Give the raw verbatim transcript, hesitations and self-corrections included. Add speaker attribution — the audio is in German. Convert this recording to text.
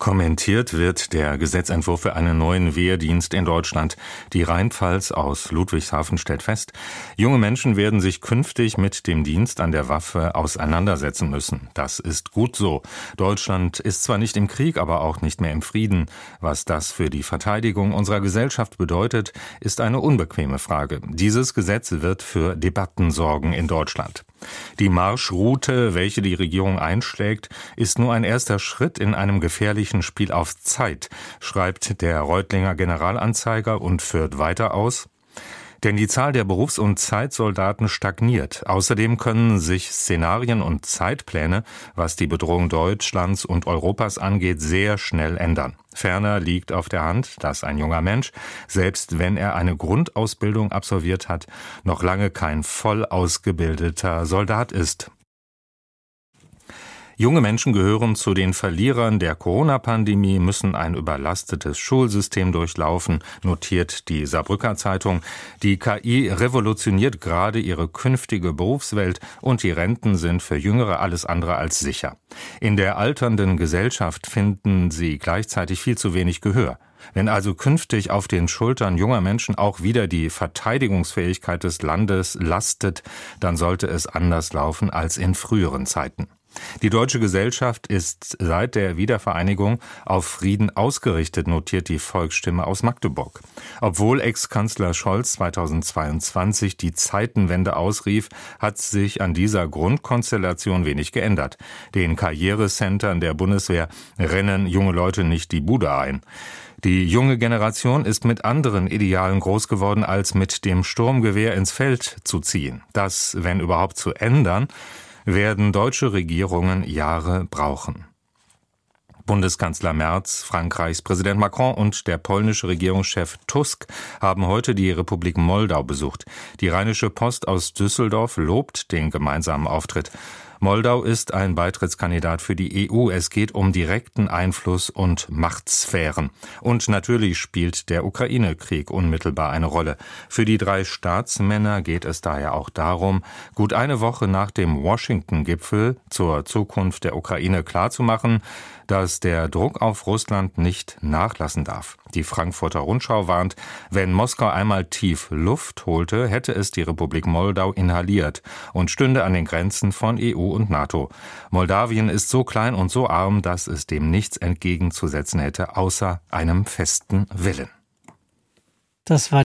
Speaker 1: Kommentiert wird der Gesetzentwurf für einen neuen Wehrdienst in Deutschland. Die Rheinpfalz aus Ludwigshafen stellt fest, junge Menschen werden sich künftig mit dem Dienst an der Waffe auseinandersetzen müssen. Das ist gut so. Deutschland ist zwar nicht im Krieg, aber auch nicht mehr im Frieden. Was das für die Verteidigung unserer Gesellschaft bedeutet, ist eine unbequeme Frage. Dieses Gesetz wird für Debatten sorgen in Deutschland. Die Marschroute, welche die Regierung einschlägt, ist nur ein erster Schritt in einem gefährlichen Spiel auf Zeit, schreibt der Reutlinger Generalanzeiger und führt weiter aus: Denn die Zahl der Berufs- und Zeitsoldaten stagniert. Außerdem können sich Szenarien und Zeitpläne, was die Bedrohung Deutschlands und Europas angeht, sehr schnell ändern. Ferner liegt auf der Hand, dass ein junger Mensch, selbst wenn er eine Grundausbildung absolviert hat, noch lange kein voll ausgebildeter Soldat ist. Junge Menschen gehören zu den Verlierern der Corona-Pandemie, müssen ein überlastetes Schulsystem durchlaufen, notiert die Saarbrücker Zeitung. Die K I revolutioniert gerade ihre künftige Berufswelt und die Renten sind für Jüngere alles andere als sicher. In der alternden Gesellschaft finden sie gleichzeitig viel zu wenig Gehör. Wenn also künftig auf den Schultern junger Menschen auch wieder die Verteidigungsfähigkeit des Landes lastet, dann sollte es anders laufen als in früheren Zeiten. Die deutsche Gesellschaft ist seit der Wiedervereinigung auf Frieden ausgerichtet, notiert die Volksstimme aus Magdeburg. Obwohl Ex-Kanzler Scholz zweitausendzweiundzwanzig die Zeitenwende ausrief, hat sich an dieser Grundkonstellation wenig geändert. Den Karrierecentern der Bundeswehr rennen junge Leute nicht die Bude ein. Die junge Generation ist mit anderen Idealen groß geworden, als mit dem Sturmgewehr ins Feld zu ziehen. Das, wenn überhaupt, zu ändern, werden deutsche Regierungen Jahre brauchen. Bundeskanzler Merz, Frankreichs Präsident Macron und der polnische Regierungschef Tusk haben heute die Republik Moldau besucht. Die Rheinische Post aus Düsseldorf lobt den gemeinsamen Auftritt. Moldau ist ein Beitrittskandidat für die E U. Es geht um direkten Einfluss und Machtsphären. Und natürlich spielt der Ukraine-Krieg unmittelbar eine Rolle. Für die drei Staatsmänner geht es daher auch darum, gut eine Woche nach dem Washington-Gipfel zur Zukunft der Ukraine klarzumachen, dass der Druck auf Russland nicht nachlassen darf. Die Frankfurter Rundschau warnt, wenn Moskau einmal tief Luft holte, hätte es die Republik Moldau inhaliert und stünde an den Grenzen von E U und NATO. Moldawien ist so klein und so arm, dass es dem nichts entgegenzusetzen hätte, außer einem festen Willen.
Speaker 2: Das war